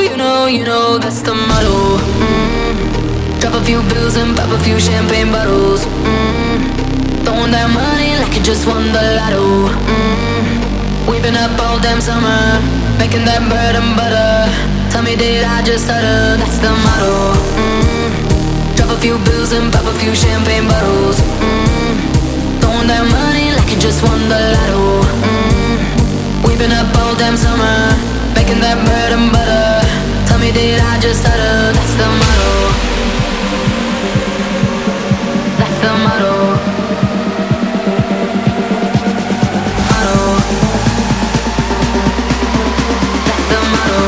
you know that's the motto. Drop a few bills and pop a few champagne bottles. Throwing that money like you just won the lotto. We've been up all damn summer, making that bread and butter. Tell me, did I just stutter? That's the motto. Drop a few bills and pop a few champagne bottles. Throwing that money like you just won the lotto. We've been up all damn summer, making that bread and butter. Tell me, did I just stutter? That's the motto. That's the motto. Motto. That's the motto.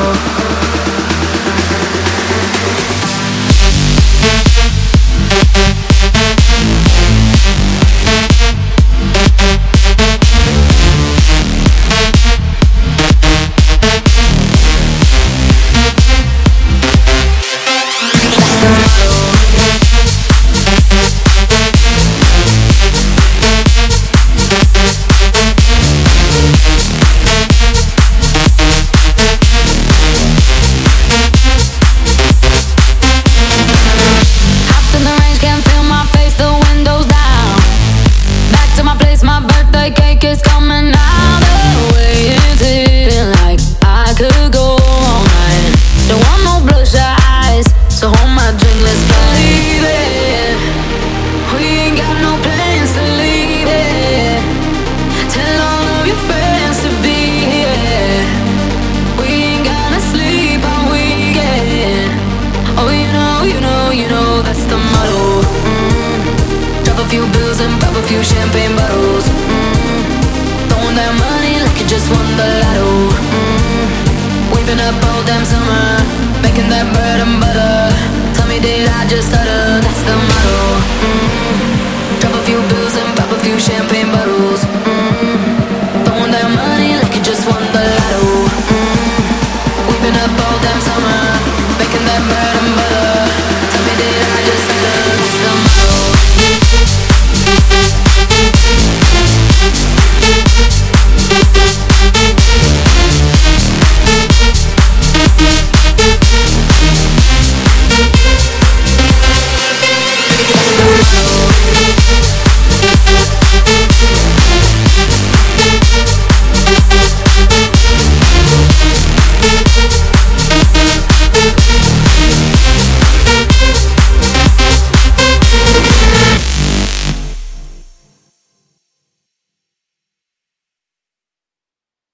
Few champagne bottles. Throwing that money like you just won the lotto. We've been up all damn summer, making that bread and butter. Tell me, did I just stutter? That's the motto. Drop a few bills and pop a few champagne bottles. Throwing that money like you just won the lotto. We've been up all damn summer, making that bread and butter.